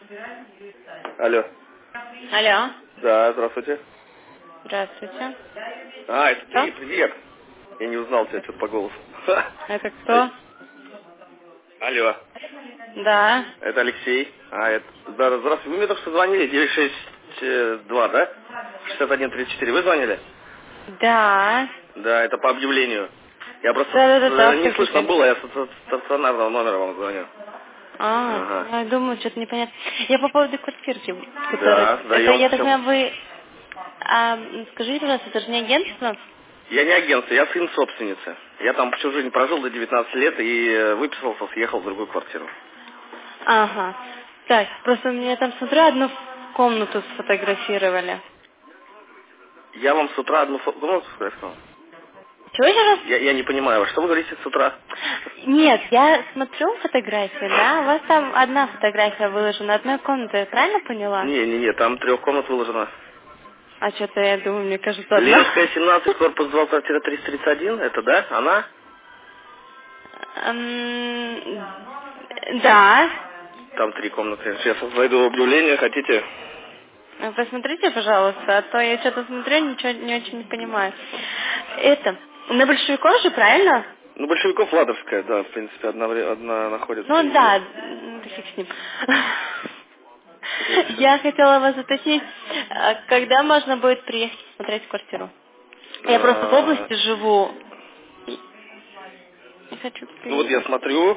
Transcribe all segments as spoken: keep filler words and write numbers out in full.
Алло. Алло. Да, здравствуйте. Здравствуйте. А, это Кто? ты, привет. Я не узнал тебя что-то по голосу. Это кто? Алло. Да. Это Алексей. А, это... Да, здравствуйте. Вы мне только что звонили, девять шесть два, да? шестьдесят один тридцать четыре. Вы звонили? Да. Да, это по объявлению. Я просто с- Да-да-да, э, не слышно слушайте. было, я с с- стационарного номера вам звоню. А, Ага. ну, я думаю, что-то непонятно. Я по поводу квартирки, которая... Да, Это, даем я так все. понимаю, вы... А, скажите, пожалуйста, это же не агентство? Я не агентство, я сын собственницы. Я там всю жизнь прожил до девятнадцати лет и э, выписался, съехал в другую квартиру. Ага. Так, просто мне там, смотрю, одну комнату сфотографировали. Я вам с утра одну фо- комнату сказал? Чего еще раз? Я, я не понимаю, что вы говорите с утра? Нет, я смотрю фотографии, да, у вас там одна фотография выложена, одной комнаты, я правильно поняла? Не, не, не, там трех комнат выложено. А что-то я думаю, мне кажется, Ленская, одна. семнадцать, корпус два, квартира триста тридцать один, это да? Она? Эм, Да. Там три комнаты. Сейчас зайду в объявление, хотите? Посмотрите, пожалуйста, а то я что-то смотрю, ничего не очень не понимаю. Это, на Большевиков же, правильно? Ну, Большевиков Ладовская, да, в принципе, одна, вре- одна находится Ну и... да, м, да фиг с ним. Где еще? Я хотела вас уточнить, а когда можно будет приехать посмотреть квартиру? Я просто в А, области живу. И не хочу Ну, вот я приехать. смотрю,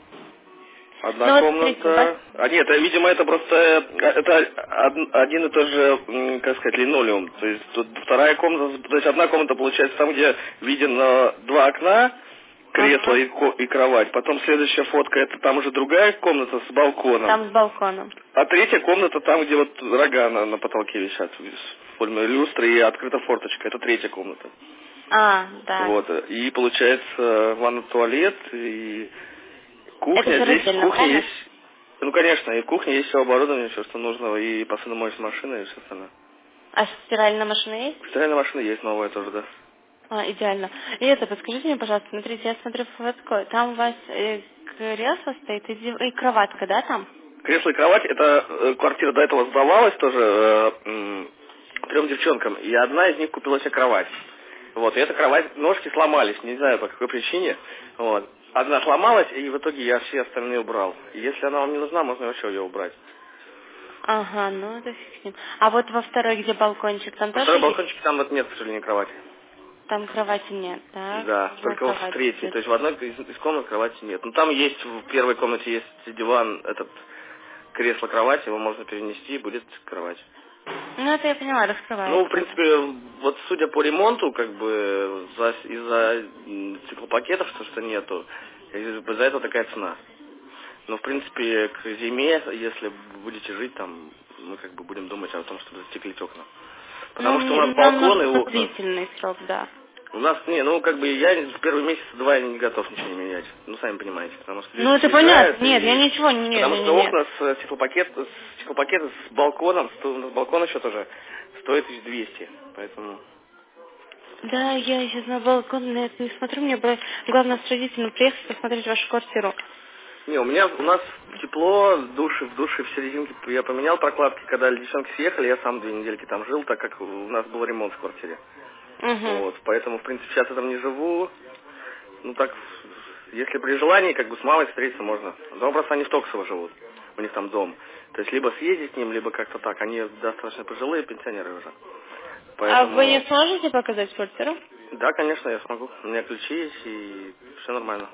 одна Ну вот смотрите, у вас... комната. А нет, это, видимо, это просто э, это од- один и тот же, м, как сказать, линолеум. То есть тут вторая комната, то есть одна комната получается там, где виден э, два окна, кресло Ага. и, ко- и кровать. Потом следующая фотка, это там уже другая комната с балконом. Там с балконом. А третья комната там, где вот рога на, на потолке висят в форме люстры и открыта форточка. Это третья комната. А, да. Вот. И получается ванна, туалет и Это кухня. все Здесь в раздельно, кухне правильно? есть, ну конечно, и в кухне есть все оборудование, все, что нужно, и посудомоечная машина, и все остальное. А стиральная машина есть? Стиральная машина есть новая тоже, да. А, идеально. И это, подскажите мне, пожалуйста, смотрите, я смотрю фотку, там у вас э, кресло стоит и, див- и кроватка, да, там? Кресло и кровать, это э, квартира до этого сдавалась тоже э, м, трем девчонкам, и одна из них купила себе кровать. Вот, и эта кровать, ножки сломались, не знаю по какой причине. Вот. Одна сломалась, и в итоге я все остальные убрал. И если она вам не нужна, можно вообще ее убрать. Ага, ну это фиг с ним. А вот во второй, где балкончик, там На тоже второй есть? балкончике там вот нет, к сожалению, кровати. Там кровати нет, так? Да, Нужна только в кровать третьей. будет. То есть в одной из, из комнат кровати нет. Ну там есть, в первой комнате есть диван, этот кресло-кровать, его можно перенести, и будет кровать. Ну это я поняла, Ну, в раскрывается. принципе, вот судя по ремонту, как бы за- из-за м, стеклопакетов, что что нету, из-за этого такая цена. Но, в принципе, к зиме, если будете жить там, мы как бы будем думать о том, чтобы застеклить окна. Ну, Потому что у нас м, нам балкон и нужен окна. длительный срок, да. У нас, не, ну, как бы я в первый месяц-два не готов ничего не менять. Ну, сами понимаете. Потому что люди Ну это понятно, приезжают нет, я и... ничего, не, не, Потому не, что не, не. окна с стеклопакет, с стеклопакета с балконом, сто- у нас балкон еще тоже стоит тысяч двести. Поэтому... Да, я сейчас на балкон на это не смотрю, мне бы главное с родителями приехать посмотреть вашу квартиру. Не, у меня, у нас тепло, в душе, в душе в серединке я поменял прокладки, когда девчонки съехали, я сам две недельки там жил, так как у нас был ремонт в квартире. Угу. Вот, поэтому, в принципе, сейчас я там не живу. Ну так, если при желании, как бы с мамой встретиться можно. Но просто они в Токсово живут, у них там дом. То есть либо съездить с ним, либо как-то так. Они достаточно пожилые, пенсионеры уже. А вы не Поэтому, сможете показать квартиру? да, конечно, я смогу. У меня ключи есть и все нормально.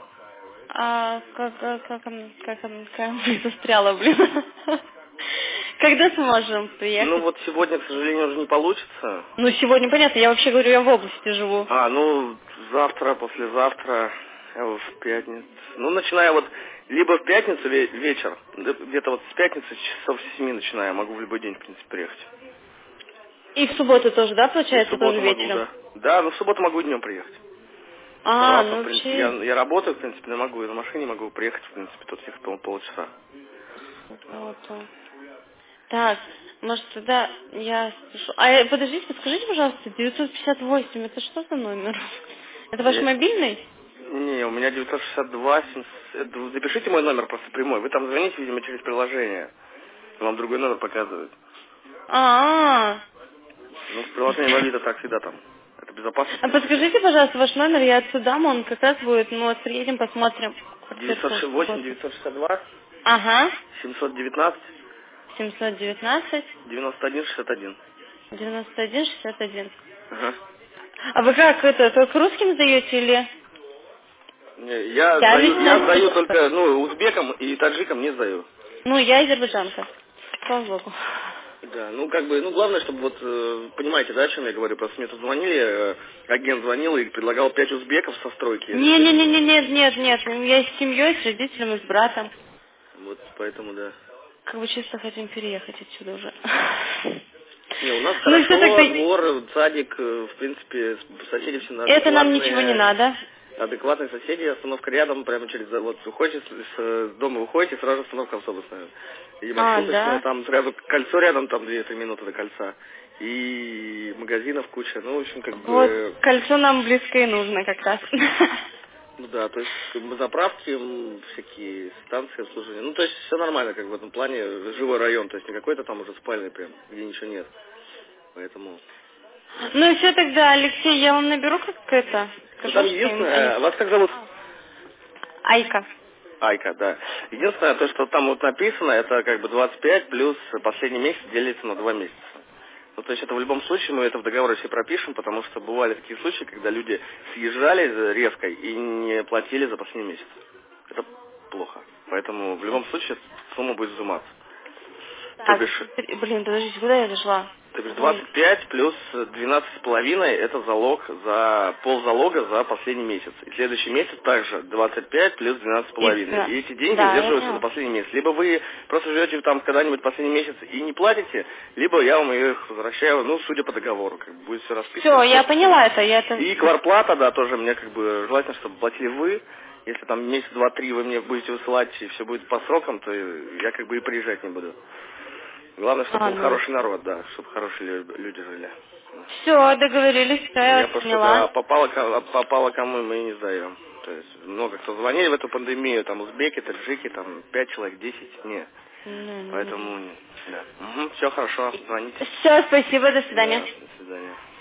А как, как, как, он- как, он- как он застряла, блин. Когда сможем Ну приехать? вот сегодня, к сожалению, уже не получится. Ну, сегодня понятно, я вообще говорю, я в области живу. А, ну, завтра, послезавтра, э, в пятницу. Ну, начиная вот, либо в пятницу ве- вечер, г- где-то вот с пятницы часов с семи начиная, могу в любой день, в принципе, приехать. И в субботу тоже, да, И в получается, тоже субботу могу, вечером? да. Да, ну в субботу могу днем приехать. А, Пожалуйста, ну в принципе, я, вообще... я работаю, в принципе, но могу и на машине могу приехать, в принципе, тут их пол, полчаса. субботу. Так, может, тогда я спешу. А, э, подождите, подскажите, пожалуйста, девятьсот пятьдесят восемь, это что за номер? Это ваш Я- мобильный? Не, у меня девятьсот шестьдесят два, семьсот, это- запишите мой номер просто прямой, вы там звоните, видимо, через приложение. Вам другой номер показывает. А, Ну, в приложении Авито так всегда там. Это безопасно. а подскажите, пожалуйста, ваш номер, я отсюда, он как раз будет, ну вот приедем, посмотрим. девятьсот восемь девятьсот шестьдесят два Ага, семьсот девятнадцать семьсот девятнадцать девяносто один шестьдесят один. девяносто один шестьдесят один. Ага. А вы как, это, только русским сдаете или? Не, Я Я сдаю, я сдаю лично... только, ну, узбекам и таджикам не сдаю. Ну, я азербайджанка. Слава богу. Да, ну как бы, ну главное, чтобы вот, э, понимаете, да, о чем я говорю, просто мне тут звонили, э, агент звонил и предлагал пять узбеков со стройки. Я говорю, Не-не-не, нет, нет, нет, я с семьей, с родителями, с братом. вот поэтому, да. Как бы чисто хотим переехать отсюда уже. Не, у нас Ну, все хорошо, тогда... двор, садик, э, в принципе, с- соседи все Это нам ничего не адекватные, надо. адекватные соседи, остановка рядом, прямо через, вот, уходите с, с дома, выходите, сразу остановка автобусная. И А, маршруточная, да. там сразу кольцо рядом, там две-три минуты до кольца. И магазинов куча, ну, в общем, как Вот, бы, кольцо нам близко и нужно как раз. ну да, то есть, как бы, заправки, м, всякие станции обслуживания, ну, то есть, все нормально, как бы, в этом плане, живой район, то есть, не какой-то там уже спальный прям, где ничего нет, поэтому... Ну и все тогда, Алексей, я вам наберу как это, Ну, скажу, там что им... единственное, они- вас как зовут? Айка. Айка, да. Единственное, то, что там вот написано, это как бы двадцать пять плюс последний месяц делится на два месяца. Ну, то есть это в любом случае мы это в договоре все пропишем, потому что бывали такие случаи, когда люди съезжали резко и не платили за последний месяц. Это плохо. Поэтому в любом случае сумма будет изыматься. То Так, бишь, блин, подождите, куда я зашла? то бишь Ой. двадцать пять плюс двенадцать с половиной это залог за ползалога за последний месяц. И следующий месяц также двадцать пять плюс двенадцать с И половиной. всё. И эти деньги Да, я удерживаются за поняла. последний месяц. Либо вы просто живете там когда-нибудь последний месяц и не платите, либо я вам их возвращаю, ну, судя по договору, как бы будет все расписано. Все, я поняла это, я это... И кварплата, да, тоже мне как бы желательно, чтобы платили вы. Если там месяц, два, три вы мне будете высылать и все будет по срокам, то я как бы и приезжать не буду. Главное, чтобы А, был ну. хороший народ, да, чтобы хорошие лю- люди жили. Все, договорились, все, я Я вас просто, да, поняла. попало, ко- попало кому мы и не сдаем. То есть много кто звонили в эту пандемию, там узбеки, таджики, там пять человек, десять, нет. Поэтому, да. Угу, все хорошо, звоните. Все, спасибо, до свидания. Да, до свидания.